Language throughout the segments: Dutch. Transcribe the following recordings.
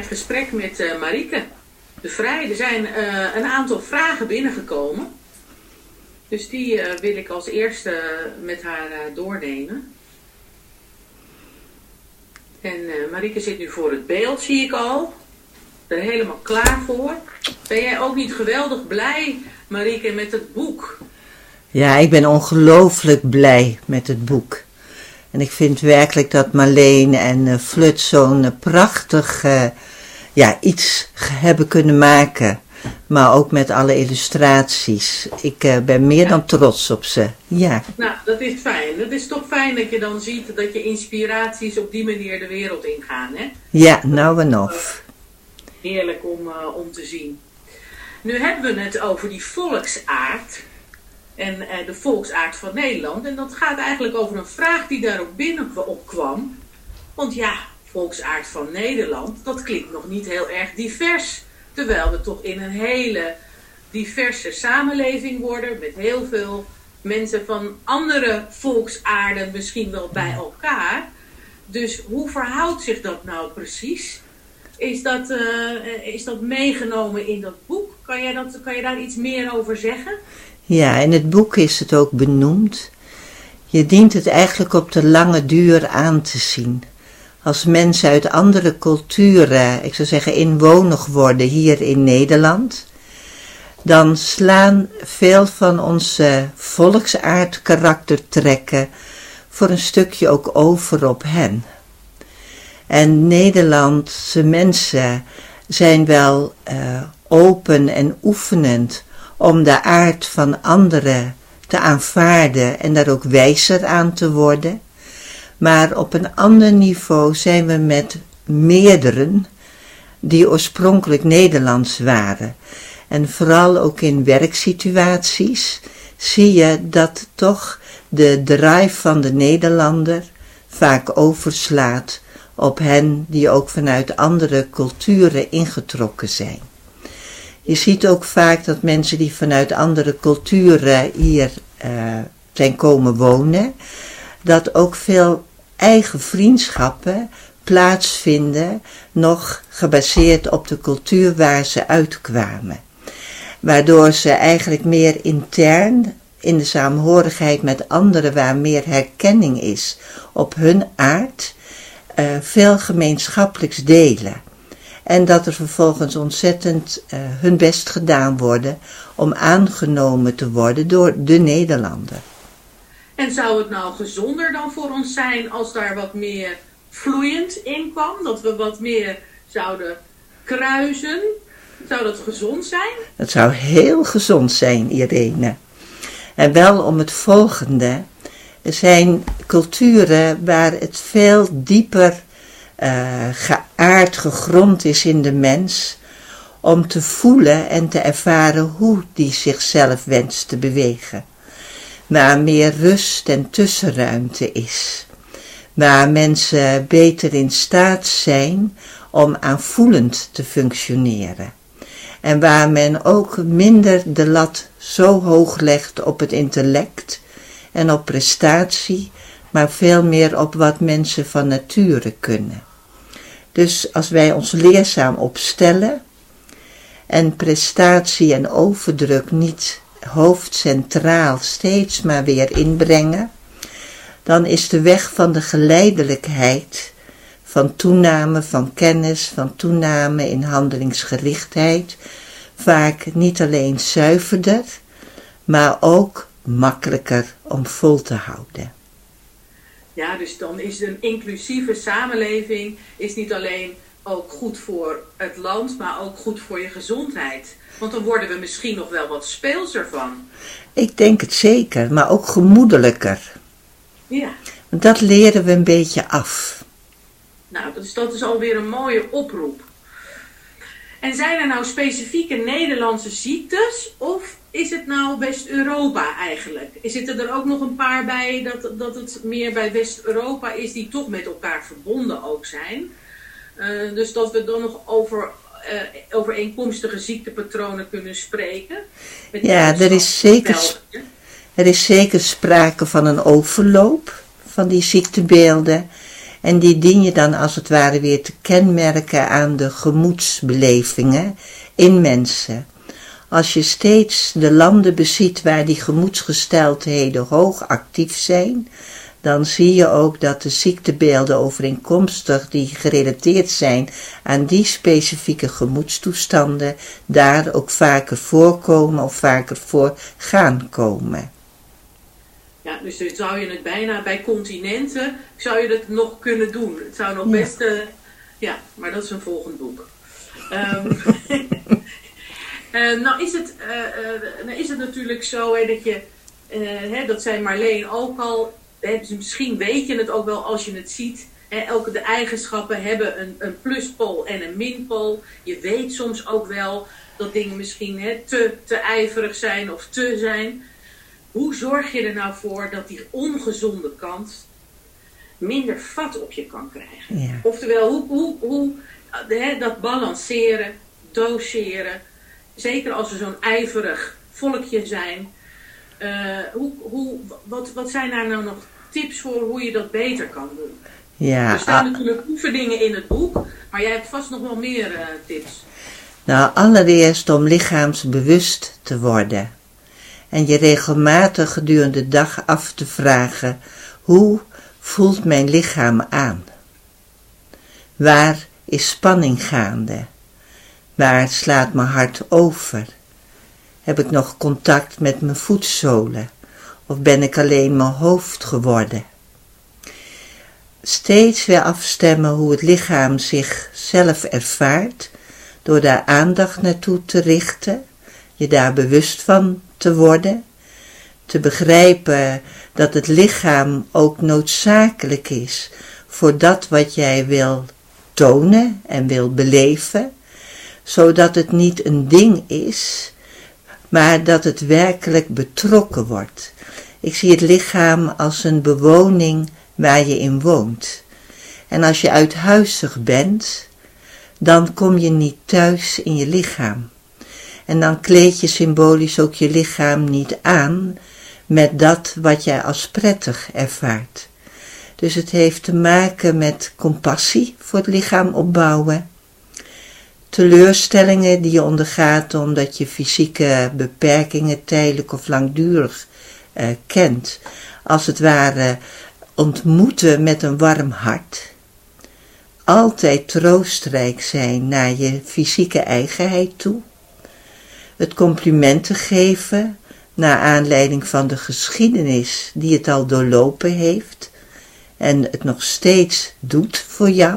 het gesprek met Marieke de Vrij. Er zijn een aantal vragen binnengekomen. Dus die wil ik als eerste met haar doornemen. En Marieke zit nu voor het beeld, zie ik al. Er helemaal klaar voor. Ben jij ook niet geweldig blij, Marieke, met het boek? Ja, ik ben ongelooflijk blij met het boek. En ik vind werkelijk dat Marleen en Flut zo'n prachtig iets hebben kunnen maken. Maar ook met alle illustraties. Ik ben meer dan trots op ze. Ja. Nou, dat is fijn. Het is toch fijn dat je dan ziet dat je inspiraties op die manier de wereld ingaan, hè? Ja, nou en of. Heerlijk om te zien. Nu hebben we het over die volksaard. En de volksaard van Nederland. En dat gaat eigenlijk over een vraag die daar ook binnenop kwam. Want ja, volksaard van Nederland, dat klinkt nog niet heel erg divers. Terwijl we toch in een hele diverse samenleving worden. Met heel veel mensen van andere volksaarden misschien wel bij elkaar. Dus hoe verhoudt zich dat nou precies? Is dat meegenomen in dat boek? Kan je daar iets meer over zeggen? Ja, in het boek is het ook benoemd. Je dient het eigenlijk op de lange duur aan te zien. Als mensen uit andere culturen, ik zou zeggen inwonig worden hier in Nederland, dan slaan veel van onze volksaard karaktertrekken voor een stukje ook over op hen. En Nederlandse mensen zijn wel open en oefenend om de aard van anderen te aanvaarden en daar ook wijzer aan te worden. Maar op een ander niveau zijn we met meerderen die oorspronkelijk Nederlands waren. En vooral ook in werksituaties zie je dat toch de drive van de Nederlander vaak overslaat op hen die ook vanuit andere culturen ingetrokken zijn. Je ziet ook vaak dat mensen die vanuit andere culturen hier zijn komen wonen, dat ook veel eigen vriendschappen plaatsvinden, nog gebaseerd op de cultuur waar ze uitkwamen. Waardoor ze eigenlijk meer intern in de samenhorigheid met anderen, waar meer herkenning is op hun aard, veel gemeenschappelijks delen. En dat er vervolgens ontzettend hun best gedaan worden om aangenomen te worden door de Nederlander. En zou het nou gezonder dan voor ons zijn als daar wat meer vloeiend in kwam? Dat we wat meer zouden kruisen? Zou dat gezond zijn? Dat zou heel gezond zijn, Irene. En wel om het volgende. Er zijn culturen waar het veel dieper geaard, gegrond is in de mens, om te voelen en te ervaren hoe die zichzelf wenst te bewegen. Waar meer rust en tussenruimte is. Waar mensen beter in staat zijn om aanvoelend te functioneren. En waar men ook minder de lat zo hoog legt op het intellect en op prestatie, maar veel meer op wat mensen van nature kunnen. Dus als wij ons leerzaam opstellen en prestatie en overdruk niet hoofdcentraal steeds maar weer inbrengen, dan is de weg van de geleidelijkheid, van toename van kennis, van toename in handelingsgerichtheid, vaak niet alleen zuiverder, maar ook makkelijker om vol te houden. Ja, dus dan is een inclusieve samenleving is niet alleen ook goed voor het land, maar ook goed voor je gezondheid. Want dan worden we misschien nog wel wat speelser van. Ik denk het zeker, maar ook gemoedelijker. Ja. Want dat leren we een beetje af. Nou, dat is alweer een mooie oproep. En zijn er nou specifieke Nederlandse ziektes of is het nou West-Europa eigenlijk? Zitten er ook nog een paar bij dat het meer bij West-Europa is die toch met elkaar verbonden ook zijn? Dus dat we dan nog over overeenkomstige ziektepatronen kunnen spreken? Ja, er is zeker sprake van een overloop van die ziektebeelden. En die dien je dan als het ware weer te kenmerken aan de gemoedsbelevingen in mensen. Als je steeds de landen beziet waar die gemoedsgesteldheden hoog actief zijn, dan zie je ook dat de ziektebeelden overeenkomstig die gerelateerd zijn aan die specifieke gemoedstoestanden daar ook vaker voorkomen of vaker voor gaan komen. Ja, dus dan zou je het bijna bij continenten, zou je dat nog kunnen doen. Het zou nog best, ja, maar dat is een volgend boek. Nou is het natuurlijk zo dat je, dat zei Marleen ook al, dus misschien weet je het ook wel als je het ziet. De eigenschappen hebben een pluspool en een minpool. Je weet soms ook wel dat dingen misschien te ijverig zijn of te zijn. Hoe zorg je er nou voor dat die ongezonde kant minder vat op je kan krijgen? Ja. Oftewel, hoe dat balanceren, doseren. Zeker als we zo'n ijverig volkje zijn. Wat zijn daar nou nog tips voor hoe je dat beter kan doen? Ja, er staan natuurlijk oefeningen in het boek, maar jij hebt vast nog wel meer tips. Nou, allereerst om lichaamsbewust te worden. En je regelmatig gedurende de dag af te vragen, hoe voelt mijn lichaam aan? Waar is spanning gaande? Waar slaat mijn hart over? Heb ik nog contact met mijn voetzolen? Of ben ik alleen mijn hoofd geworden? Steeds weer afstemmen hoe het lichaam zichzelf ervaart, door daar aandacht naartoe te richten, je daar bewust van te worden, te begrijpen dat het lichaam ook noodzakelijk is voor dat wat jij wil tonen en wil beleven, zodat het niet een ding is, maar dat het werkelijk betrokken wordt. Ik zie het lichaam als een bewoning waar je in woont. En als je uithuizig bent, dan kom je niet thuis in je lichaam. En dan kleed je symbolisch ook je lichaam niet aan met dat wat jij als prettig ervaart. Dus het heeft te maken met compassie voor het lichaam opbouwen. Teleurstellingen die je ondergaat omdat je fysieke beperkingen tijdelijk of langdurig kent. Als het ware ontmoeten met een warm hart. Altijd troostrijk zijn naar je fysieke eigenheid toe. Het complimenten geven naar aanleiding van de geschiedenis die het al doorlopen heeft en het nog steeds doet voor jou.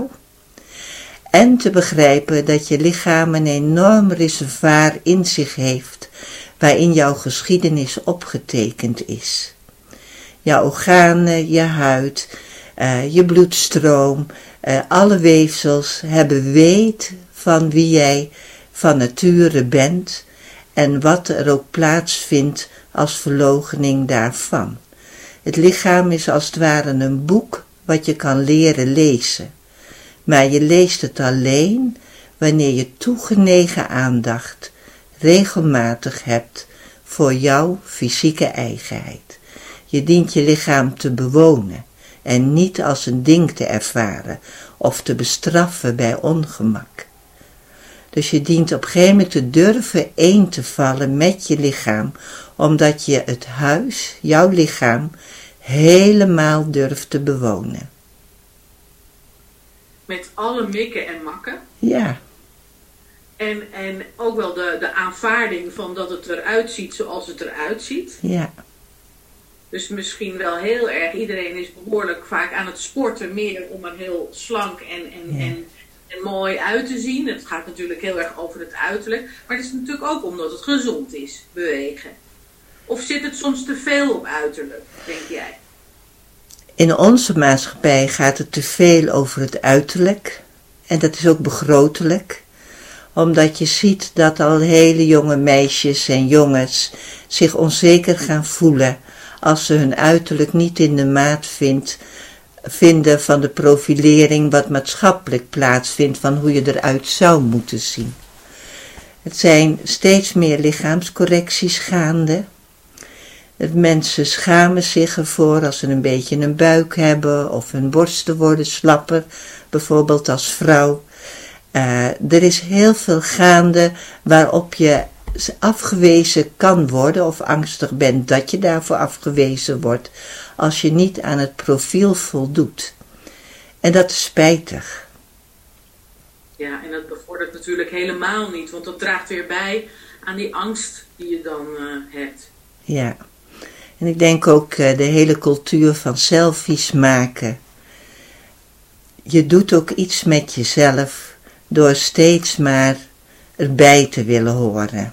En te begrijpen dat je lichaam een enorm reservoir in zich heeft waarin jouw geschiedenis opgetekend is. Jouw organen, je huid, je bloedstroom, alle weefsels hebben weet van wie jij van nature bent en wat er ook plaatsvindt als verloochening daarvan. Het lichaam is als het ware een boek wat je kan leren lezen. Maar je leest het alleen wanneer je toegenegen aandacht regelmatig hebt voor jouw fysieke eigenheid. Je dient je lichaam te bewonen en niet als een ding te ervaren of te bestraffen bij ongemak. Dus je dient op een gegeven moment te durven één te vallen met je lichaam, omdat je het huis, jouw lichaam, helemaal durft te bewonen. Met alle mikken en makken. Ja. En ook wel de aanvaarding van dat het eruit ziet zoals het eruit ziet. Ja. Dus misschien wel heel erg, iedereen is behoorlijk vaak aan het sporten, meer om er heel slank en mooi uit te zien. Het gaat natuurlijk heel erg over het uiterlijk. Maar het is natuurlijk ook omdat het gezond is, bewegen. Of zit het soms te veel op uiterlijk, denk jij? In onze maatschappij gaat het te veel over het uiterlijk. En dat is ook begrotelijk. Omdat je ziet dat al hele jonge meisjes en jongens zich onzeker gaan voelen als ze hun uiterlijk niet in de maat vinden van de profilering wat maatschappelijk plaatsvindt van hoe je eruit zou moeten zien. Het zijn steeds meer lichaamscorrecties gaande. Mensen schamen zich ervoor als ze een beetje een buik hebben of hun borsten worden slapper, bijvoorbeeld als vrouw. Er is heel veel gaande waarop je afgewezen kan worden of angstig bent dat je daarvoor afgewezen wordt als je niet aan het profiel voldoet. En dat is spijtig. Ja, en dat bevordert natuurlijk helemaal niet, want dat draagt weer bij aan die angst die je dan hebt. Ja, en ik denk ook de hele cultuur van selfies maken. Je doet ook iets met jezelf door steeds maar erbij te willen horen.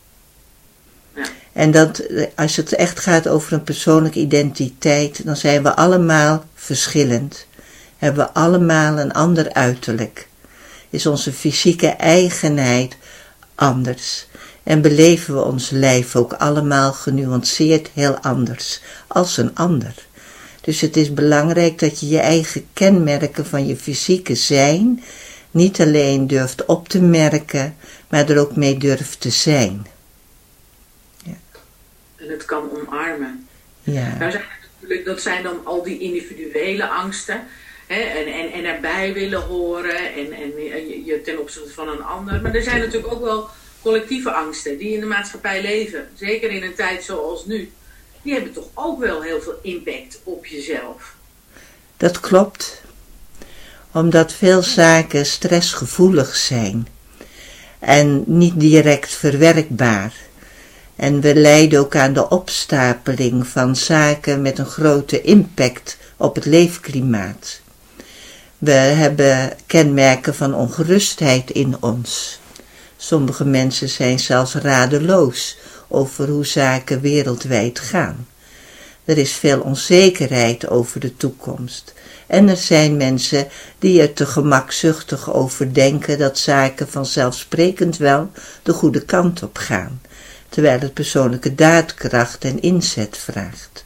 Ja. En dat, als het echt gaat over een persoonlijke identiteit, dan zijn we allemaal verschillend. Hebben we allemaal een ander uiterlijk. Is onze fysieke eigenheid anders. En beleven we ons lijf ook allemaal genuanceerd heel anders als een ander. Dus het is belangrijk dat je je eigen kenmerken van je fysieke zijn niet alleen durft op te merken, maar er ook mee durft te zijn. Ja. En het kan omarmen. Ja. Dat zijn dan al die individuele angsten. Hè, en erbij willen horen en je ten opzichte van een ander. Maar er zijn natuurlijk ook wel collectieve angsten die in de maatschappij leven. Zeker in een tijd zoals nu. Die hebben toch ook wel heel veel impact op jezelf. Dat klopt. Omdat veel zaken stressgevoelig zijn. En niet direct verwerkbaar. En we lijden ook aan de opstapeling van zaken met een grote impact op het leefklimaat. We hebben kenmerken van ongerustheid in ons. Sommige mensen zijn zelfs radeloos over hoe zaken wereldwijd gaan. Er is veel onzekerheid over de toekomst. En er zijn mensen die er te gemakzuchtig over denken dat zaken vanzelfsprekend wel de goede kant op gaan, terwijl het persoonlijke daadkracht en inzet vraagt.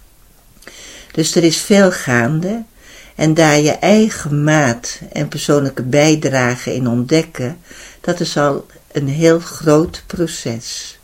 Dus er is veel gaande en daar je eigen maat en persoonlijke bijdrage in ontdekken, dat is al een heel groot proces.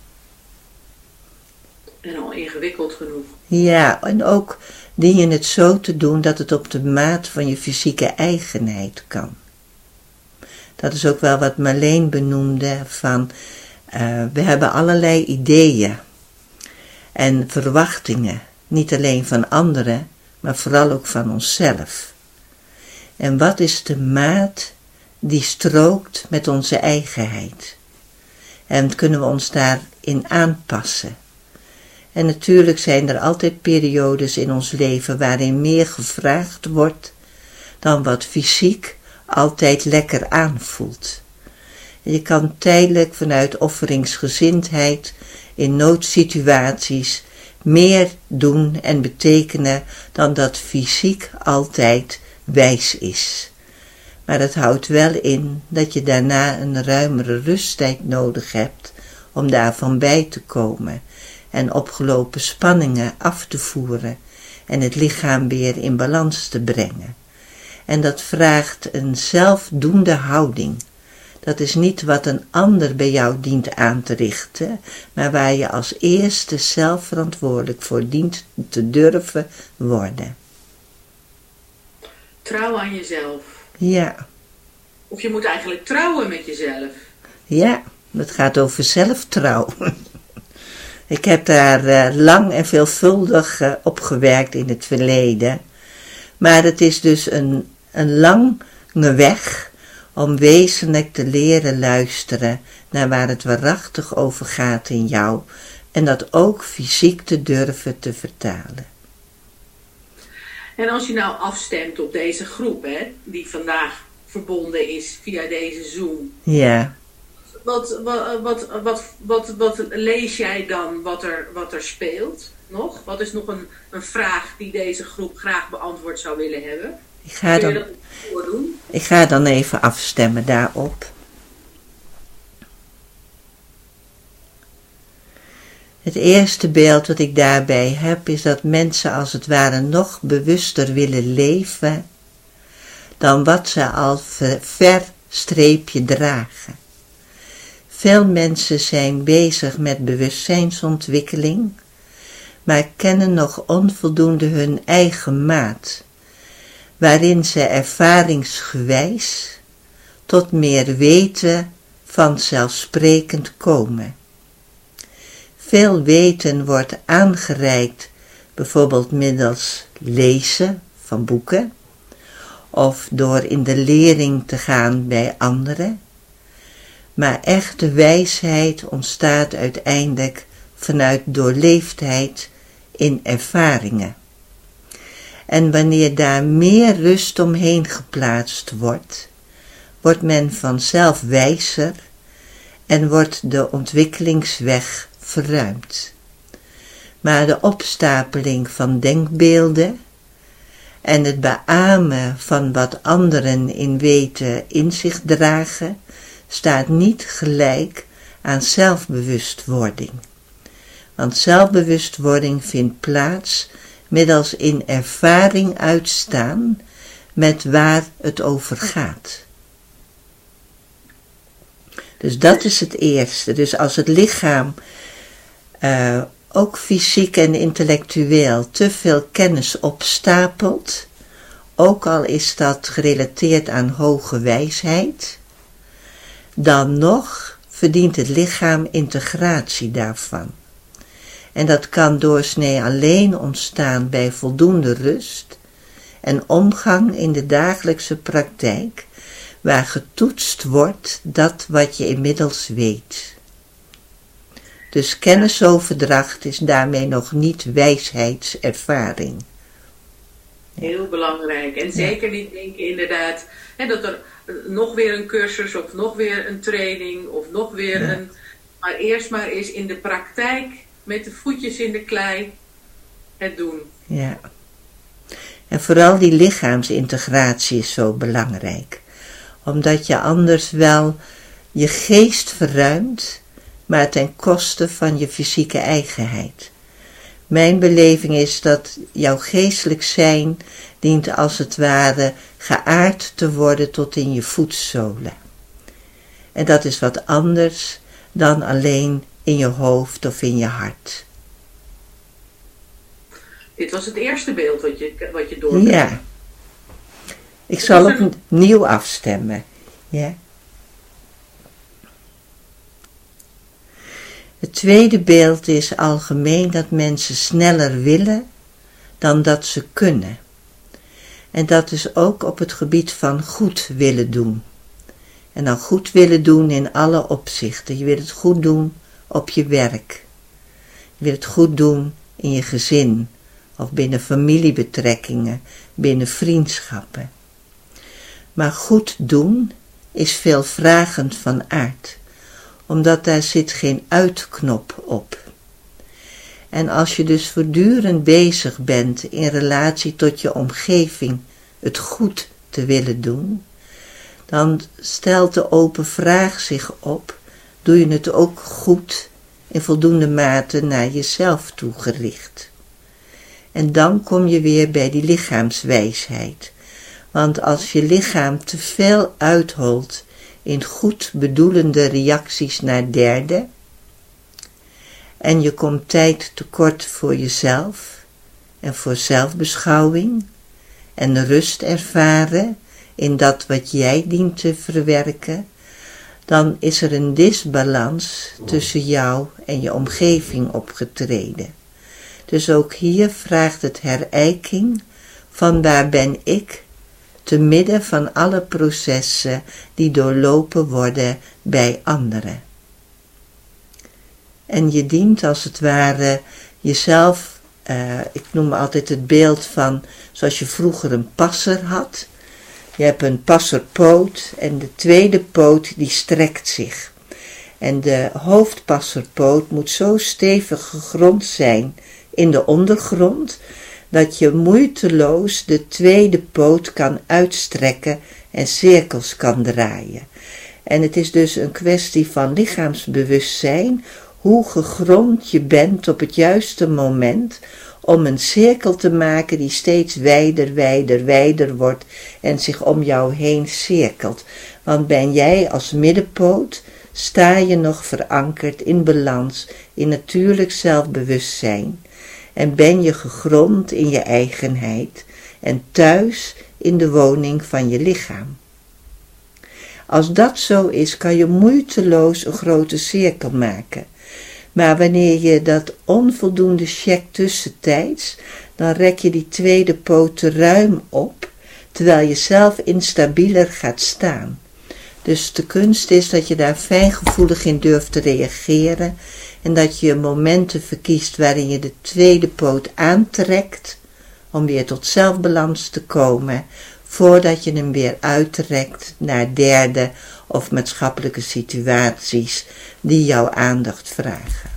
En al ingewikkeld genoeg. Ja, en ook dien je het zo te doen dat het op de maat van je fysieke eigenheid kan. Dat is ook wel wat Marleen benoemde van, we hebben allerlei ideeën en verwachtingen, niet alleen van anderen, maar vooral ook van onszelf. En wat is de maat die strookt met onze eigenheid? En kunnen we ons daarin aanpassen? En natuurlijk zijn er altijd periodes in ons leven waarin meer gevraagd wordt dan wat fysiek altijd lekker aanvoelt. En je kan tijdelijk vanuit offeringsgezindheid in noodsituaties meer doen en betekenen dan dat fysiek altijd wijs is. Maar het houdt wel in dat je daarna een ruimere rusttijd nodig hebt om daarvan bij te komen en opgelopen spanningen af te voeren en het lichaam weer in balans te brengen. En dat vraagt een zelfdoende houding. Dat is niet wat een ander bij jou dient aan te richten, maar waar je als eerste zelf verantwoordelijk voor dient te durven worden. Trouw aan jezelf. Ja. Of je moet eigenlijk trouwen met jezelf. Ja, het gaat over zelftrouw. Ik heb daar lang en veelvuldig op gewerkt in het verleden. Maar het is dus een lange weg om wezenlijk te leren luisteren naar waar het waarachtig over gaat in jou en dat ook fysiek te durven te vertalen. En als je nou afstemt op deze groep, hè, die vandaag verbonden is via deze Zoom. Ja. Wat lees jij dan wat er speelt nog? Wat is nog een vraag die deze groep graag beantwoord zou willen hebben? Kun je dat voordoen? Ik ga dan even afstemmen daarop. Het eerste beeld wat ik daarbij heb is dat mensen als het ware nog bewuster willen leven dan wat ze al ver streepje dragen. Veel mensen zijn bezig met bewustzijnsontwikkeling maar kennen nog onvoldoende hun eigen maat, waarin ze ervaringsgewijs tot meer weten vanzelfsprekend komen. Veel weten wordt aangereikt, bijvoorbeeld middels lezen van boeken, of door in de lering te gaan bij anderen. Maar echte wijsheid ontstaat uiteindelijk vanuit doorleefdheid in ervaringen. En wanneer daar meer rust omheen geplaatst wordt, wordt men vanzelf wijzer en wordt de ontwikkelingsweg verruimd. Maar de opstapeling van denkbeelden en het beamen van wat anderen in weten in zich dragen, staat niet gelijk aan zelfbewustwording. Want zelfbewustwording vindt plaats middels in ervaring uitstaan met waar het over gaat. Dus dat is het eerste. Dus als het lichaam ook fysiek en intellectueel te veel kennis opstapelt, ook al is dat gerelateerd aan hoge wijsheid, dan nog verdient het lichaam integratie daarvan. En dat kan doorsnee alleen ontstaan bij voldoende rust en omgang in de dagelijkse praktijk, waar getoetst wordt dat wat je inmiddels weet. Dus kennisoverdracht is daarmee nog niet wijsheidservaring. Heel belangrijk. En zeker niet denken inderdaad dat er nog weer een cursus of nog weer een training of nog weer een... Maar eerst maar eens in de praktijk met de voetjes in de klei het doen. Ja. En vooral die lichaamsintegratie is zo belangrijk. Omdat je anders wel je geest verruimt, maar ten koste van je fysieke eigenheid. Mijn beleving is dat jouw geestelijk zijn dient als het ware geaard te worden tot in je voetzolen. En dat is wat anders dan alleen in je hoofd of in je hart. Dit was het eerste beeld wat je doorkreeg. Ja. Ik zal opnieuw afstemmen. Ja. Het tweede beeld is algemeen dat mensen sneller willen dan dat ze kunnen. En dat is ook op het gebied van goed willen doen. En dan goed willen doen in alle opzichten. Je wil het goed doen op je werk. Je wil het goed doen in je gezin of binnen familiebetrekkingen, binnen vriendschappen. Maar goed doen is veelvragend van aard, omdat daar zit geen uitknop op. En als je dus voortdurend bezig bent in relatie tot je omgeving het goed te willen doen, dan stelt de open vraag zich op, doe je het ook goed in voldoende mate naar jezelf toegericht? En dan kom je weer bij die lichaamswijsheid. Want als je lichaam te veel uitholt in goed bedoelende reacties naar derden, en je komt tijd tekort voor jezelf en voor zelfbeschouwing en rust ervaren in dat wat jij dient te verwerken, dan is er een disbalans tussen jou en je omgeving opgetreden. Dus ook hier vraagt het herijking van waar ben ik, te midden van alle processen die doorlopen worden bij anderen. En je dient als het ware jezelf, ik noem altijd het beeld van zoals je vroeger een passer had. Je hebt een passerpoot en de tweede poot die strekt zich. En de hoofdpasserpoot moet zo stevig gegrond zijn in de ondergrond, dat je moeiteloos de tweede poot kan uitstrekken en cirkels kan draaien. En het is dus een kwestie van lichaamsbewustzijn, hoe gegrond je bent op het juiste moment om een cirkel te maken die steeds wijder wordt en zich om jou heen cirkelt. Want ben jij als middenpoot, sta je nog verankerd in balans, in natuurlijk zelfbewustzijn. en ben je gegrond in je eigenheid en thuis in de woning van je lichaam. Als dat zo is, kan je moeiteloos een grote cirkel maken. Maar wanneer je dat onvoldoende checkt tussentijds, dan rek je die tweede poot te ruim op, terwijl je zelf instabieler gaat staan. Dus de kunst is dat je daar fijngevoelig in durft te reageren en dat je momenten verkiest waarin je de tweede poot aantrekt om weer tot zelfbalans te komen, voordat je hem weer uitrekt naar derde of maatschappelijke situaties die jouw aandacht vragen.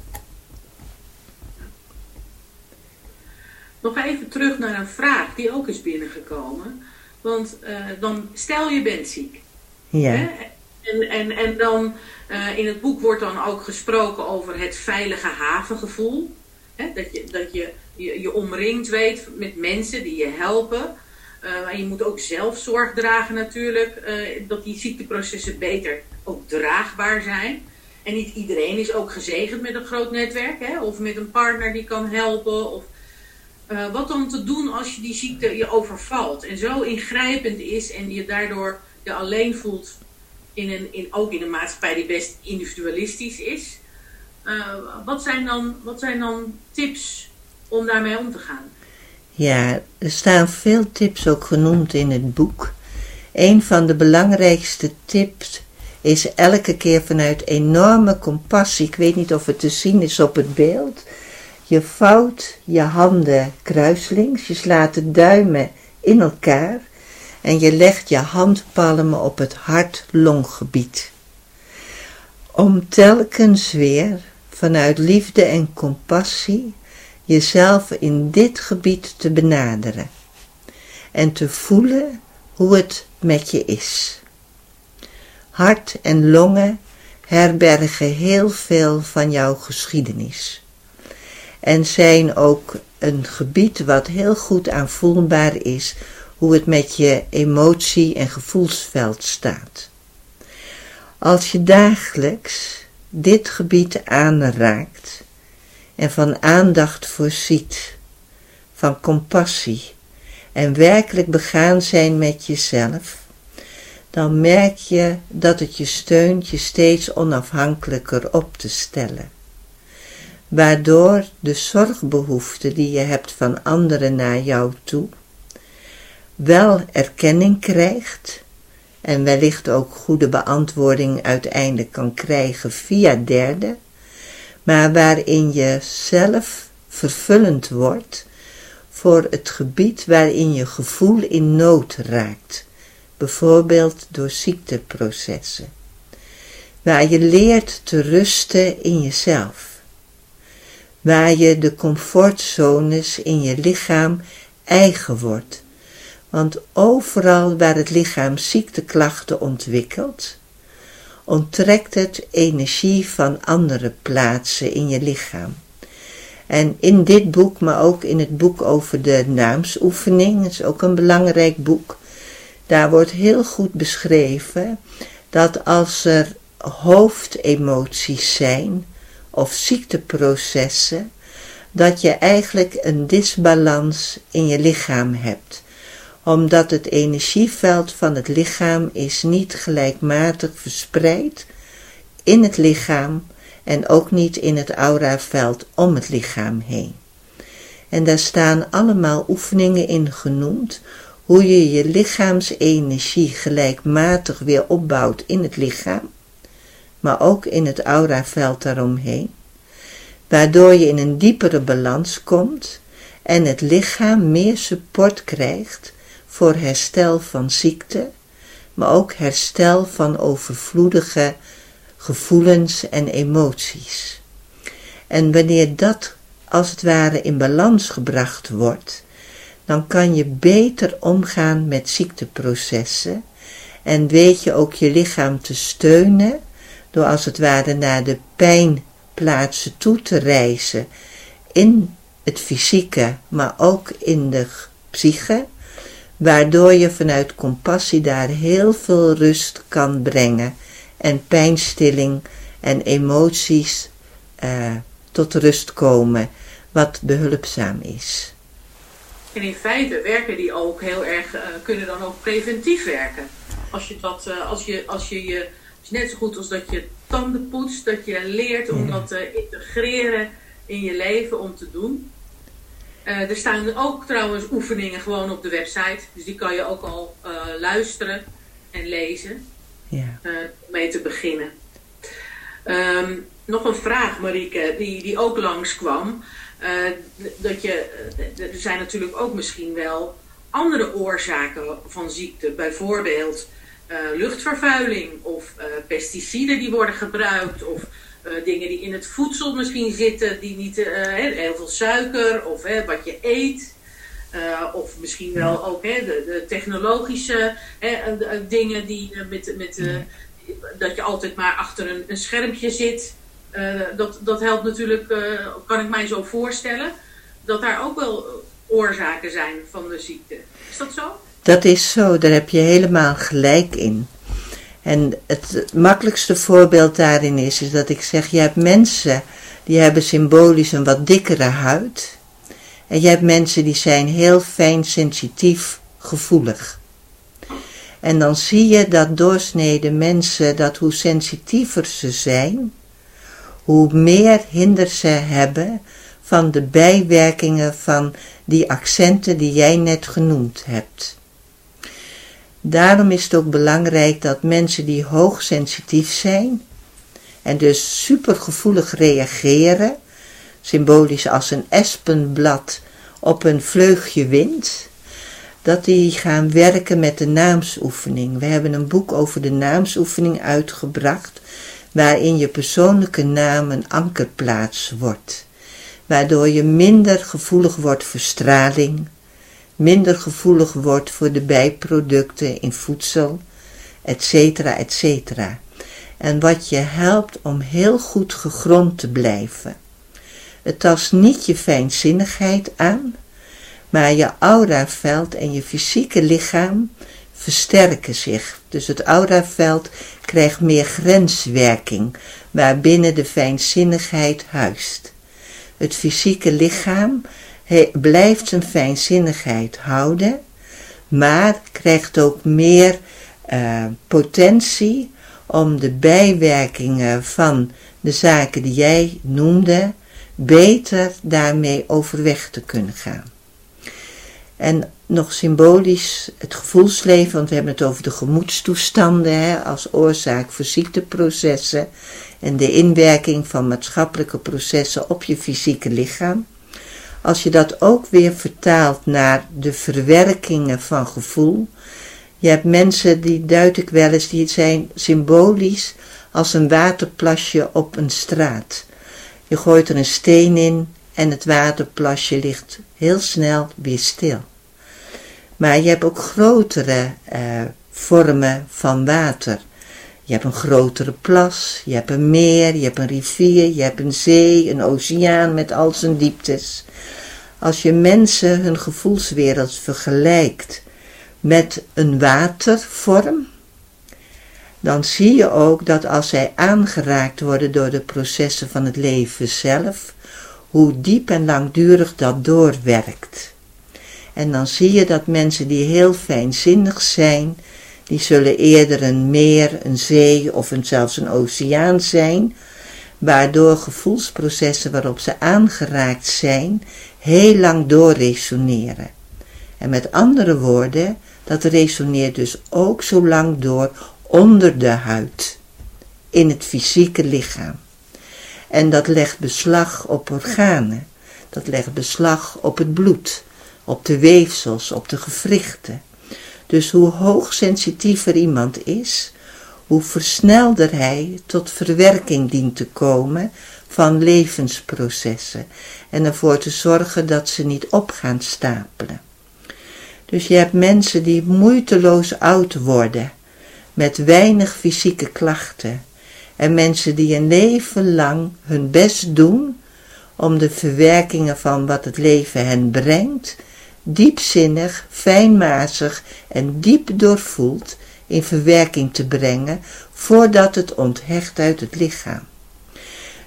Nog even terug naar een vraag die ook is binnengekomen. Want dan stel je bent ziek. Ja. Hè? En dan in het boek wordt dan ook gesproken over het veilige havengevoel. Hè? Dat je omringd weet met mensen die je helpen. Maar je moet ook zelf zorg dragen natuurlijk. Dat die ziekteprocessen beter ook draagbaar zijn. En niet iedereen is ook gezegend met een groot netwerk. Hè? Of met een partner die kan helpen. Of wat dan te doen als je die ziekte je overvalt. En zo ingrijpend is en je daardoor je alleen voelt. Ook in een maatschappij die best individualistisch is. Wat zijn dan tips om daarmee om te gaan? Ja, er staan veel tips ook genoemd in het boek. Een van de belangrijkste tips is elke keer vanuit enorme compassie, ik weet niet of het te zien is op het beeld, je vouwt je handen kruislings, je slaat de duimen in elkaar en je legt je handpalmen op het hart-longgebied. Om telkens weer vanuit liefde en compassie jezelf in dit gebied te benaderen en te voelen hoe het met je is. Hart en longen herbergen heel veel van jouw geschiedenis en zijn ook een gebied wat heel goed aanvoelbaar is hoe het met je emotie- en gevoelsveld staat. Als je dagelijks dit gebied aanraakt en van aandacht voorziet, van compassie en werkelijk begaan zijn met jezelf, dan merk je dat het je steunt je steeds onafhankelijker op te stellen, waardoor de zorgbehoefte die je hebt van anderen naar jou toe wel erkenning krijgt en wellicht ook goede beantwoording uiteindelijk kan krijgen via derden, maar waarin je zelf vervullend wordt voor het gebied waarin je gevoel in nood raakt, bijvoorbeeld door ziekteprocessen, waar je leert te rusten in jezelf, waar je de comfortzones in je lichaam eigen wordt, want overal waar het lichaam ziekteklachten ontwikkelt, onttrekt het energie van andere plaatsen in je lichaam. En in dit boek, maar ook in het boek over de naamsoefening, dat is ook een belangrijk boek, daar wordt heel goed beschreven dat als er hoofdemoties zijn of ziekteprocessen, dat je eigenlijk een disbalans in je lichaam hebt, omdat het energieveld van het lichaam is niet gelijkmatig verspreid in het lichaam en ook niet in het auraveld om het lichaam heen. En daar staan allemaal oefeningen in genoemd, hoe je je lichaamsenergie gelijkmatig weer opbouwt in het lichaam, maar ook in het auraveld daaromheen, waardoor je in een diepere balans komt en het lichaam meer support krijgt voor herstel van ziekte, maar ook herstel van overvloedige gevoelens en emoties. En wanneer dat als het ware in balans gebracht wordt, dan kan je beter omgaan met ziekteprocessen en weet je ook je lichaam te steunen door als het ware naar de pijnplaatsen toe te reizen in het fysieke, maar ook in de psyche, waardoor je vanuit compassie daar heel veel rust kan brengen en pijnstilling en emoties tot rust komen, wat behulpzaam is. En in feite werken die ook heel erg, kunnen dan ook preventief werken. Als je net zo goed als dat je tanden poetst, dat je leert om dat te integreren in je leven om te doen. Er staan ook trouwens oefeningen gewoon op de website. Dus die kan je ook al luisteren en lezen. Ja. Om mee te beginnen. Nog een vraag, Marieke, die ook langskwam. Er zijn natuurlijk ook misschien wel andere oorzaken van ziekte. Bijvoorbeeld luchtvervuiling of pesticiden die worden gebruikt. Of dingen die in het voedsel misschien zitten, die niet heel veel suiker of wat je eet. Of misschien wel ook de technologische dingen die dat je altijd maar achter een schermpje zit. Dat helpt natuurlijk, kan ik mij zo voorstellen, dat daar ook wel oorzaken zijn van de ziekte. Is dat zo? Dat is zo, daar heb je helemaal gelijk in. En het makkelijkste voorbeeld daarin is dat ik zeg, je hebt mensen die hebben symbolisch een wat dikkere huid. En je hebt mensen die zijn heel fijn, sensitief, gevoelig. En dan zie je dat doorsnede mensen, dat hoe sensitiever ze zijn, hoe meer hinder ze hebben van de bijwerkingen van die accenten die jij net genoemd hebt. Daarom is het ook belangrijk dat mensen die hoogsensitief zijn en dus supergevoelig reageren, symbolisch als een espenblad op een vleugje wind, dat die gaan werken met de naamsoefening. We hebben een boek over de naamsoefening uitgebracht, waarin je persoonlijke naam een ankerplaats wordt, waardoor je minder gevoelig wordt voor straling, minder gevoelig wordt voor de bijproducten in voedsel, etc., etc. En wat je helpt om heel goed gegrond te blijven. Het tast niet je fijnzinnigheid aan, maar je auraveld en je fysieke lichaam versterken zich. Dus het auraveld krijgt meer grenswerking, waarbinnen de fijnzinnigheid huist. Het fysieke lichaam blijft zijn fijnzinnigheid houden, maar krijgt ook meer potentie om de bijwerkingen van de zaken die jij noemde, beter daarmee overweg te kunnen gaan. En nog symbolisch het gevoelsleven, want we hebben het over de gemoedstoestanden als oorzaak voor ziekteprocessen en de inwerking van maatschappelijke processen op je fysieke lichaam. Als je dat ook weer vertaalt naar de verwerkingen van gevoel. Je hebt mensen, die duid ik wel eens, die zijn symbolisch als een waterplasje op een straat. Je gooit er een steen in en het waterplasje ligt heel snel weer stil. Maar je hebt ook grotere vormen van water. Je hebt een grotere plas, je hebt een meer, je hebt een rivier, je hebt een zee, een oceaan met al zijn dieptes. Als je mensen hun gevoelswereld vergelijkt met een watervorm, dan zie je ook dat als zij aangeraakt worden door de processen van het leven zelf, hoe diep en langdurig dat doorwerkt. En dan zie je dat mensen die heel fijnzinnig zijn, die zullen eerder een meer, een zee of zelfs een oceaan zijn, waardoor gevoelsprocessen waarop ze aangeraakt zijn, heel lang doorresoneren. En met andere woorden, dat resoneert dus ook zo lang door onder de huid, in het fysieke lichaam. En dat legt beslag op organen, dat legt beslag op het bloed, op de weefsels, op de gewrichten. Dus hoe hoogsensitiever iemand is, hoe versnelder hij tot verwerking dient te komen van levensprocessen en ervoor te zorgen dat ze niet op gaan stapelen. Dus je hebt mensen die moeiteloos oud worden, met weinig fysieke klachten, en mensen die een leven lang hun best doen om de verwerkingen van wat het leven hen brengt, diepzinnig, fijnmazig en diep doorvoeld in verwerking te brengen, voordat het onthecht uit het lichaam.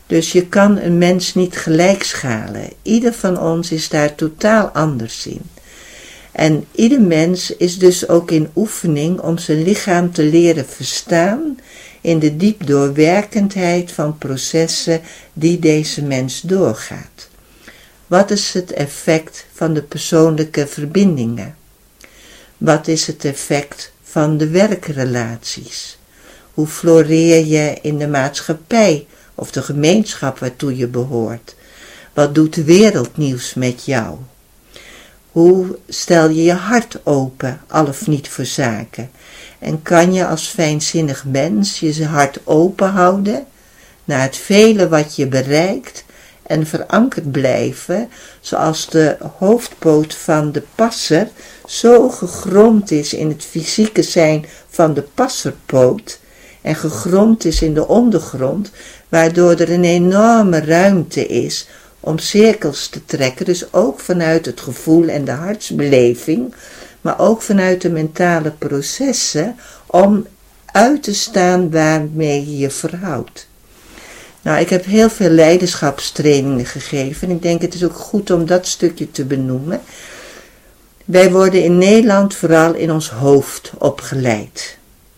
Dus je kan een mens niet gelijk schalen. Ieder van ons is daar totaal anders in. En ieder mens is dus ook in oefening om zijn lichaam te leren verstaan in de diep doorwerkendheid van processen die deze mens doorgaat. Wat is het effect van de persoonlijke verbindingen? Wat is het effect van de werkrelaties? Hoe floreer je in de maatschappij of de gemeenschap waartoe je behoort? Wat doet wereldnieuws met jou? Hoe stel je je hart open, al of niet voor zaken? En kan je als fijnzinnig mens je hart open houden naar het vele wat je bereikt en verankerd blijven, zoals de hoofdpoot van de passer zo gegrond is in het fysieke zijn van de passerpoot en gegrond is in de ondergrond, waardoor er een enorme ruimte is om cirkels te trekken, dus ook vanuit het gevoel en de hartsbeleving, maar ook vanuit de mentale processen, om uit te staan waarmee je je verhoudt. Nou, ik heb heel veel leiderschapstrainingen gegeven en ik denk het is ook goed om dat stukje te benoemen. Wij worden in Nederland vooral in ons hoofd opgeleid.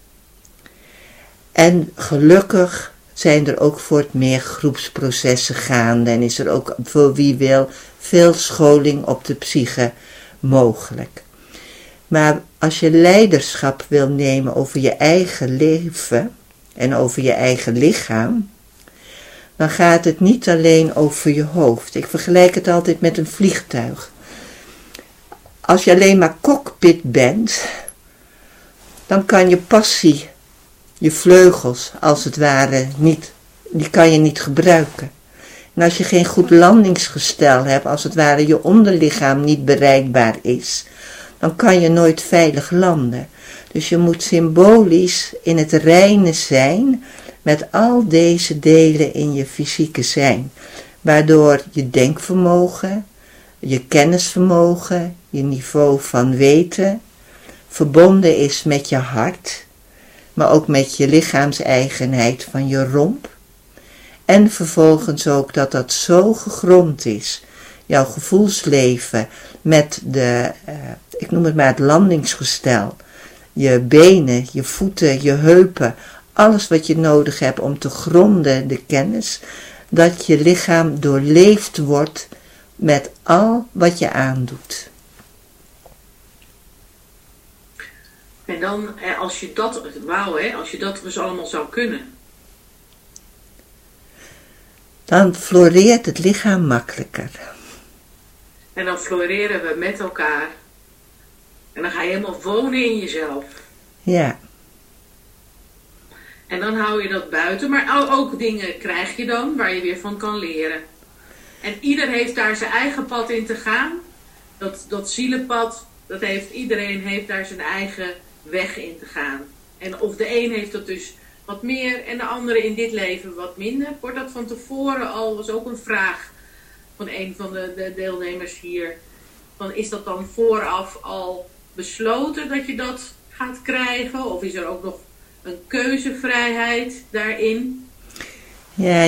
En gelukkig zijn er ook voor het meer groepsprocessen gaande en is er ook voor wie wil veel scholing op de psyche mogelijk. Maar als je leiderschap wil nemen over je eigen leven en over je eigen lichaam, dan gaat het niet alleen over je hoofd. Ik vergelijk het altijd met een vliegtuig. Als je alleen maar cockpit bent, dan kan je passie, je vleugels als het ware niet, die kan je niet gebruiken. En als je geen goed landingsgestel hebt, als het ware je onderlichaam niet bereikbaar is, dan kan je nooit veilig landen. Dus je moet symbolisch in het reine zijn met al deze delen in je fysieke zijn, waardoor je denkvermogen, je kennisvermogen, je niveau van weten verbonden is met je hart, maar ook met je lichaamseigenheid van je romp. En vervolgens ook dat dat zo gegrond is, jouw gevoelsleven met ik noem het maar het landingsgestel, je benen, je voeten, je heupen, alles wat je nodig hebt om te gronden de kennis, dat je lichaam doorleefd wordt met al wat je aandoet. En dan, als je dat dus allemaal zou kunnen, dan floreert het lichaam makkelijker. En dan floreren we met elkaar. En dan ga je helemaal wonen in jezelf. Ja. En dan hou je dat buiten. Maar ook dingen krijg je dan waar je weer van kan leren. En ieder heeft daar zijn eigen pad in te gaan. Dat zielenpad, iedereen heeft daar zijn eigen weg in te gaan. En of de een heeft dat dus wat meer en de andere in dit leven wat minder. Wordt dat van tevoren al, was ook een vraag van een van de deelnemers hier. Van, is dat dan vooraf al besloten dat je dat gaat krijgen? Of is er ook nog een keuzevrijheid daarin? Ja,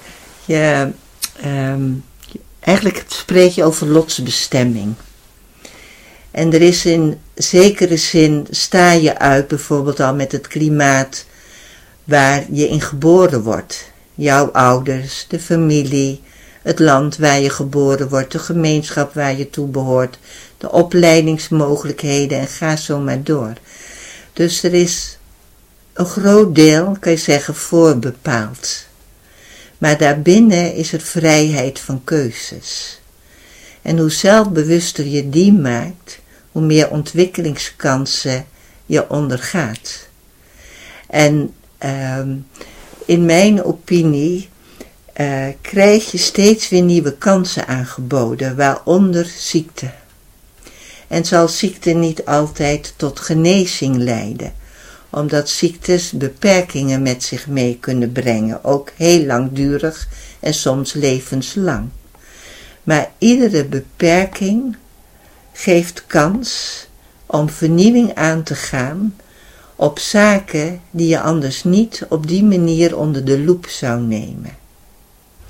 eigenlijk spreek je over lotsbestemming. En er is in zekere zin, sta je uit bijvoorbeeld al met het klimaat waar je in geboren wordt. Jouw ouders, de familie, het land waar je geboren wordt, de gemeenschap waar je toe behoort, de opleidingsmogelijkheden en ga zo maar door. Dus er is een groot deel, kan je zeggen, voorbepaald. Maar daarbinnen is er vrijheid van keuzes. En hoe zelfbewuster je die maakt, hoe meer ontwikkelingskansen je ondergaat. En in mijn opinie krijg je steeds weer nieuwe kansen aangeboden, waaronder ziekte. En zal ziekte niet altijd tot genezing leiden, omdat ziektes beperkingen met zich mee kunnen brengen, ook heel langdurig en soms levenslang. Maar iedere beperking geeft kans om vernieuwing aan te gaan op zaken die je anders niet op die manier onder de loep zou nemen.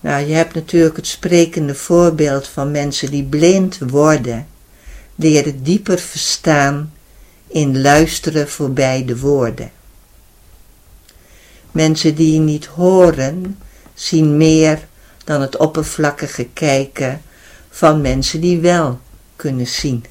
Nou, je hebt natuurlijk het sprekende voorbeeld van mensen die blind worden, leren dieper verstaan in luisteren voorbij de woorden. Mensen die niet horen, zien meer dan het oppervlakkige kijken van mensen die wel kunnen zien.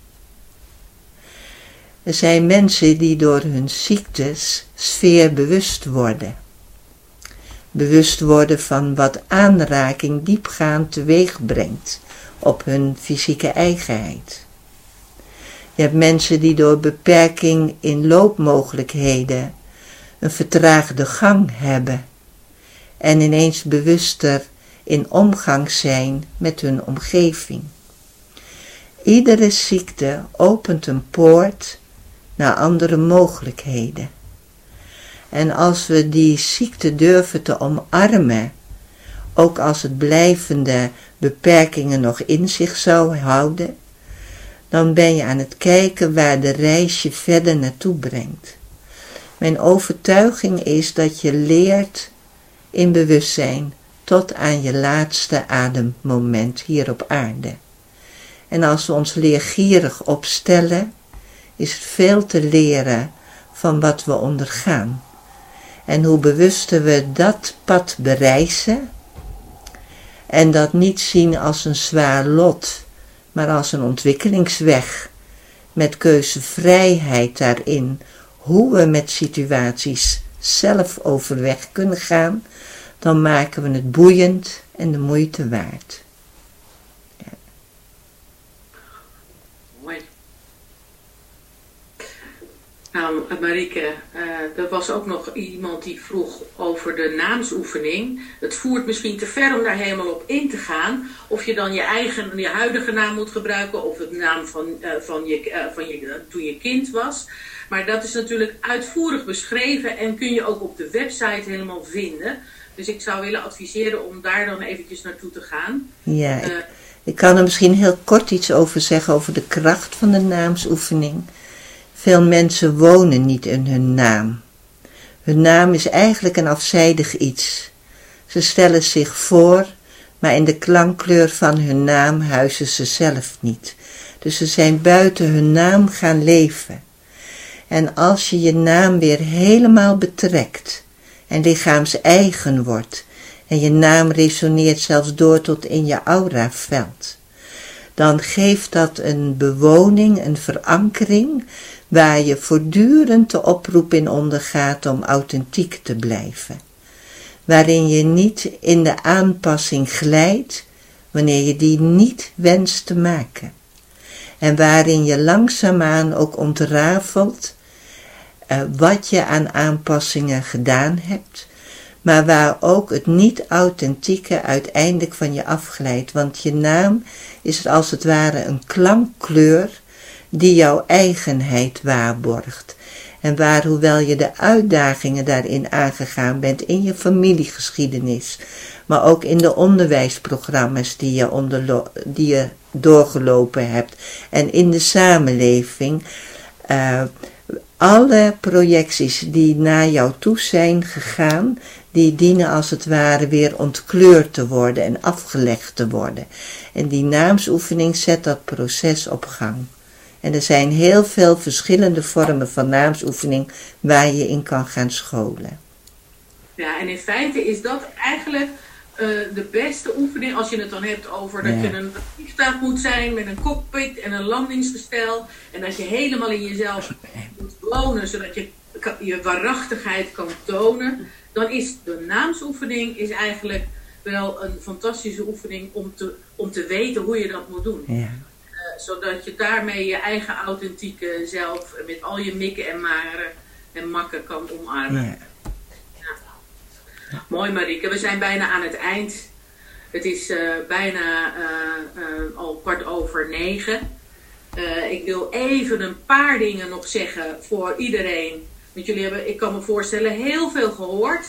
Er zijn mensen die door hun ziektes sfeerbewust worden. Bewust worden van wat aanraking diepgaand teweeg brengt op hun fysieke eigenheid. Je hebt mensen die door beperking in loopmogelijkheden een vertraagde gang hebben en ineens bewuster in omgang zijn met hun omgeving. Iedere ziekte opent een poort naar andere mogelijkheden. En als we die ziekte durven te omarmen, ook als het blijvende beperkingen nog in zich zou houden, dan ben je aan het kijken waar de reis je verder naartoe brengt. Mijn overtuiging is dat je leert in bewustzijn tot aan je laatste ademmoment hier op aarde. En als we ons leergierig opstellen, is het veel te leren van wat we ondergaan. En hoe bewuster we dat pad bereizen en dat niet zien als een zwaar lot, maar als een ontwikkelingsweg met keuzevrijheid daarin, hoe we met situaties zelf overweg kunnen gaan, dan maken we het boeiend en de moeite waard. Ja. Mooi. Nou, Marieke, er was ook nog iemand die vroeg over de naamsoefening. Het voert misschien te ver om daar helemaal op in te gaan. Of je dan je huidige naam moet gebruiken of de naam van je toen je kind was. Maar dat is natuurlijk uitvoerig beschreven en kun je ook op de website helemaal vinden. Dus ik zou willen adviseren om daar dan eventjes naartoe te gaan. Ja, ik kan er misschien heel kort iets over zeggen over de kracht van de naamsoefening. Veel mensen wonen niet in hun naam. Hun naam is eigenlijk een afzijdig iets. Ze stellen zich voor, maar in de klankkleur van hun naam huizen ze zelf niet. Dus ze zijn buiten hun naam gaan leven. En als je je naam weer helemaal betrekt en lichaams-eigen wordt en je naam resoneert zelfs door tot in je auraveld, dan geeft dat een bewoning, een verankering, waar je voortdurend de oproep in ondergaat om authentiek te blijven. Waarin je niet in de aanpassing glijdt, wanneer je die niet wenst te maken. En waarin je langzaamaan ook ontrafelt wat je aan aanpassingen gedaan hebt, maar waar ook het niet-authentieke uiteindelijk van je afglijdt. Want je naam is als het ware een klankkleur die jouw eigenheid waarborgt. En waar, hoewel je de uitdagingen daarin aangegaan bent in je familiegeschiedenis, maar ook in de onderwijsprogramma's die je doorgelopen hebt en in de samenleving, alle projecties die naar jou toe zijn gegaan, die dienen als het ware weer ontkleurd te worden en afgelegd te worden. En die naamsoefening zet dat proces op gang. En er zijn heel veel verschillende vormen van naamsoefening waar je in kan gaan scholen. Ja, en in feite is dat eigenlijk de beste oefening als je het dan hebt over dat je een vliegtuig moet zijn met een cockpit en een landingsgestel. En dat je helemaal in jezelf moet wonen, zodat je je waarachtigheid kan tonen. Dan is de naamsoefening is eigenlijk wel een fantastische oefening om te weten hoe je dat moet doen. Ja. Zodat je daarmee je eigen authentieke zelf met al je mikken en maren en makken kan omarmen. Ja. Ja. Mooi Marieke, we zijn bijna aan het eind. Het is bijna al 9:15. Ik wil even een paar dingen nog zeggen voor iedereen. Want jullie hebben, ik kan me voorstellen, heel veel gehoord.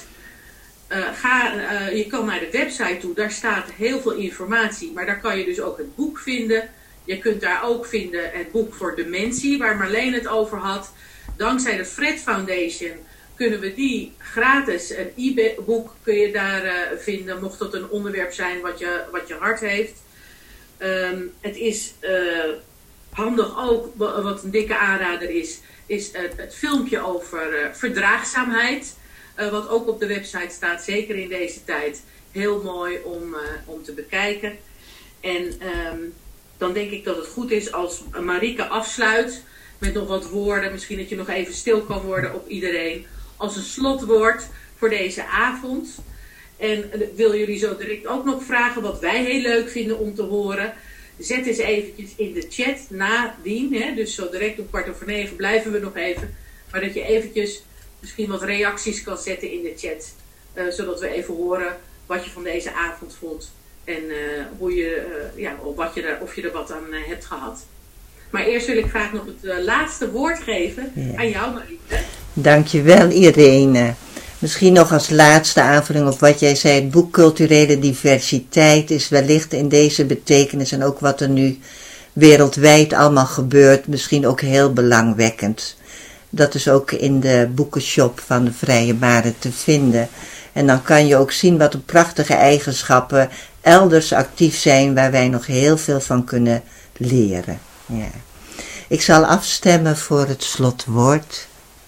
Je kan naar de website toe, daar staat heel veel informatie. Maar daar kan je dus ook het boek vinden. Je kunt daar ook vinden het boek voor dementie, waar Marleen het over had. Dankzij de Fred Foundation kunnen we die gratis, een e-book kun je daar vinden, mocht dat een onderwerp zijn wat je hart heeft. Het is handig ook, wat een dikke aanrader is het filmpje over verdraagzaamheid. Wat ook op de website staat, zeker in deze tijd. Heel mooi om te bekijken. En dan denk ik dat het goed is als Marieke afsluit met nog wat woorden. Misschien dat je nog even stil kan worden op iedereen. Als een slotwoord voor deze avond. En ik wil jullie zo direct ook nog vragen wat wij heel leuk vinden om te horen. Zet eens eventjes in de chat nadien. Hè? Dus zo direct om 8:45 blijven we nog even. Maar dat je eventjes misschien wat reacties kan zetten in de chat. Zodat we even horen wat je van deze avond vond. En hoe of je er wat aan hebt gehad. Maar eerst wil ik graag nog het laatste woord geven aan jou, Marieke. Dankjewel, Irene. Misschien nog als laatste aanvulling op wat jij zei. Het boek Culturele Diversiteit is wellicht in deze betekenis en ook wat er nu wereldwijd allemaal gebeurt, misschien ook heel belangwekkend. Dat is ook in de boekenshop van de Vrije Mare te vinden. En dan kan je ook zien wat de prachtige eigenschappen elders actief zijn waar wij nog heel veel van kunnen leren. Ja. Ik zal afstemmen voor het slotwoord.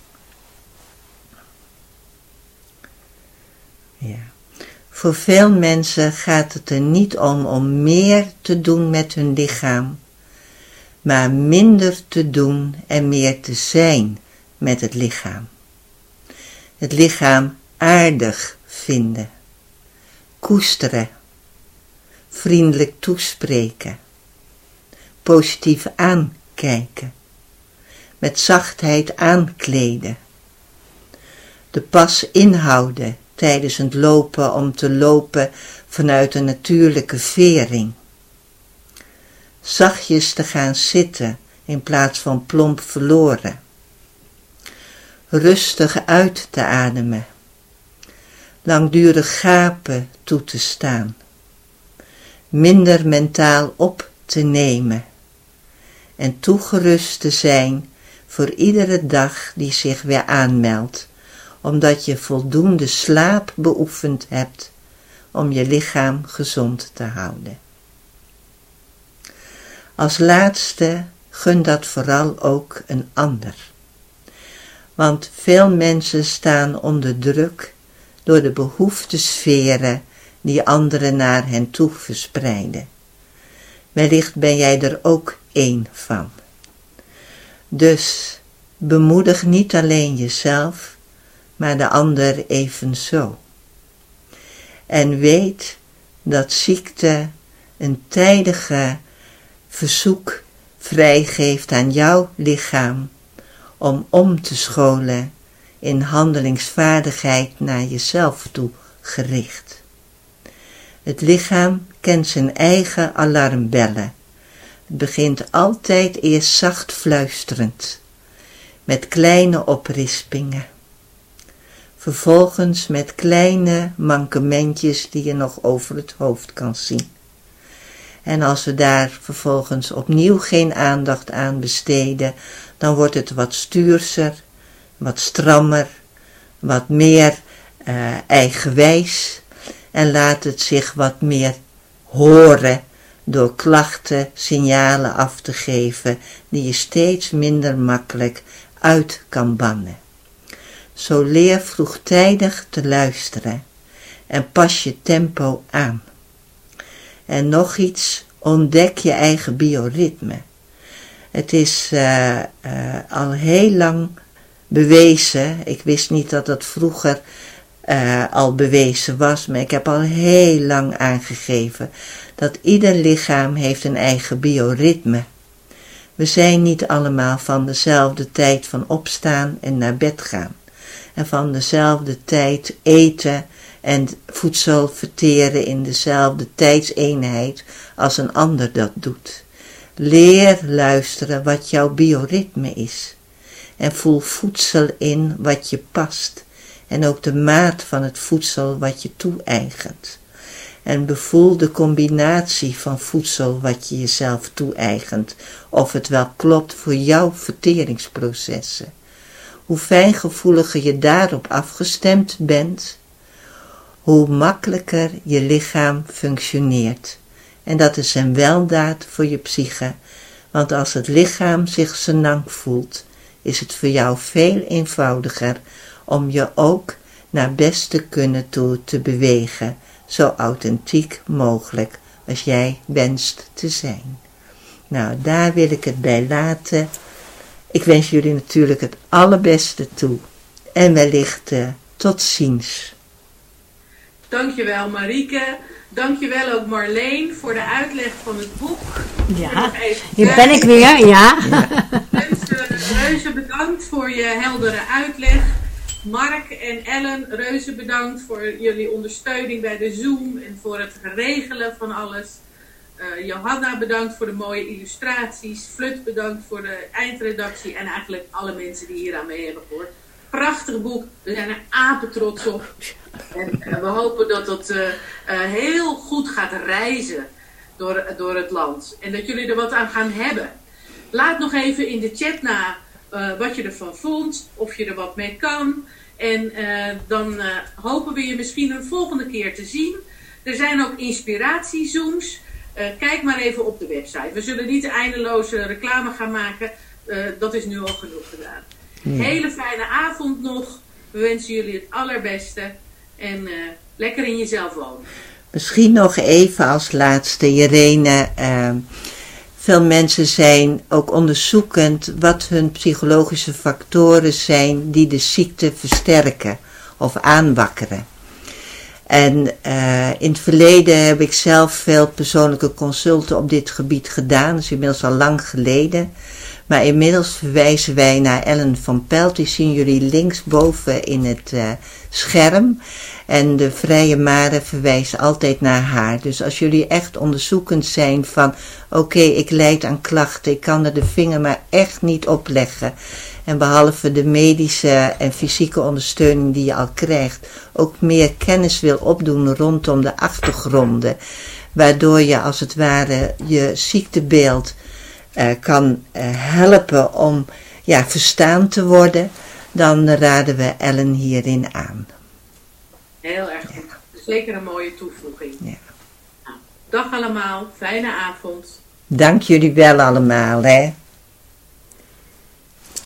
Ja. Voor veel mensen gaat het er niet om meer te doen met hun lichaam, maar minder te doen en meer te zijn met het lichaam. Het lichaam aardig vinden, koesteren, vriendelijk toespreken, positief aankijken, met zachtheid aankleden, de pas inhouden tijdens het lopen om te lopen vanuit een natuurlijke vering, zachtjes te gaan zitten in plaats van plomp verloren, rustig uit te ademen, langdurig gapen toe te staan, minder mentaal op te nemen en toegerust te zijn voor iedere dag die zich weer aanmeldt, omdat je voldoende slaap beoefend hebt om je lichaam gezond te houden. Als laatste gun dat vooral ook een ander. Want veel mensen staan onder druk door de behoeftesferen die anderen naar hen toe verspreiden. Wellicht ben jij er ook één van. Dus bemoedig niet alleen jezelf, maar de ander evenzo. En weet dat ziekte een tijdige verzoek vrijgeeft aan jouw lichaam om te scholen in handelingsvaardigheid naar jezelf toe gericht. Het lichaam kent zijn eigen alarmbellen. Het begint altijd eerst zacht fluisterend, met kleine oprispingen. Vervolgens met kleine mankementjes die je nog over het hoofd kan zien. En als we daar vervolgens opnieuw geen aandacht aan besteden, dan wordt het wat stuurser, wat strammer, wat meer eigenwijs en laat het zich wat meer horen door klachten, signalen af te geven die je steeds minder makkelijk uit kan bannen. Zo leer vroegtijdig te luisteren en pas je tempo aan. En nog iets, ontdek je eigen bioritme. Het is al heel lang bewezen, ik wist niet dat dat vroeger al bewezen was, maar ik heb al heel lang aangegeven dat ieder lichaam heeft een eigen bioritme. We zijn niet allemaal van dezelfde tijd van opstaan en naar bed gaan. En van dezelfde tijd eten en voedsel verteren in dezelfde tijdseenheid als een ander dat doet. Leer luisteren wat jouw bioritme is. En voel voedsel in wat je past. En ook de maat van het voedsel wat je toe-eigent. En bevoel de combinatie van voedsel wat je jezelf toe-eigent. Of het wel klopt voor jouw verteringsprocessen. hoe fijngevoeliger je daarop afgestemd bent, hoe makkelijker je lichaam functioneert. En dat is een weldaad voor je psyche, want als het lichaam zich senang voelt, is het voor jou veel eenvoudiger om je ook naar beste kunnen toe te bewegen, zo authentiek mogelijk als jij wenst te zijn. Nou, daar wil ik het bij laten. Ik wens jullie natuurlijk het allerbeste toe en wellicht tot ziens. Dankjewel Marieke. Dankjewel ook Marleen voor de uitleg van het boek. Ja, hier ben ik weer, ja. Mensen, reuze bedankt voor je heldere uitleg. Mark en Ellen, reuze bedankt voor jullie ondersteuning bij de Zoom en voor het regelen van alles. Johanna bedankt voor de mooie illustraties. Flut bedankt voor de eindredactie en eigenlijk alle mensen die hier aan mee hebben gehoord. Prachtig boek, we zijn er apetrots op. En we hopen dat het heel goed gaat reizen door het land. En dat jullie er wat aan gaan hebben. Laat nog even in de chat na wat je ervan vond. Of je er wat mee kan. En dan hopen we je misschien een volgende keer te zien. Er zijn ook inspiratiezooms. Kijk maar even op de website. We zullen niet eindeloze reclame gaan maken. Dat is nu al genoeg gedaan. Ja. Hele fijne avond nog. We wensen jullie het allerbeste. En lekker in jezelf wonen. Misschien nog even als laatste, Irene. Veel mensen zijn ook onderzoekend wat hun psychologische factoren zijn die de ziekte versterken of aanwakkeren. En in het verleden heb ik zelf veel persoonlijke consulten op dit gebied gedaan. Dat is inmiddels al lang geleden. Maar inmiddels verwijzen wij naar Ellen van Pelt. Die zien jullie linksboven in het scherm. En de Vrije Mare verwijst altijd naar haar. Dus als jullie echt onderzoekend zijn van oké, ik lijd aan klachten. Ik kan er de vinger maar echt niet op leggen. En behalve de medische en fysieke ondersteuning die je al krijgt, ook meer kennis wil opdoen rondom de achtergronden. Waardoor je als het ware je ziektebeeld kan helpen om verstaan te worden, dan raden we Ellen hierin aan. Heel erg goed. Zeker een mooie toevoeging. Ja. Nou, dag allemaal, fijne avond. Dank jullie wel allemaal, hè.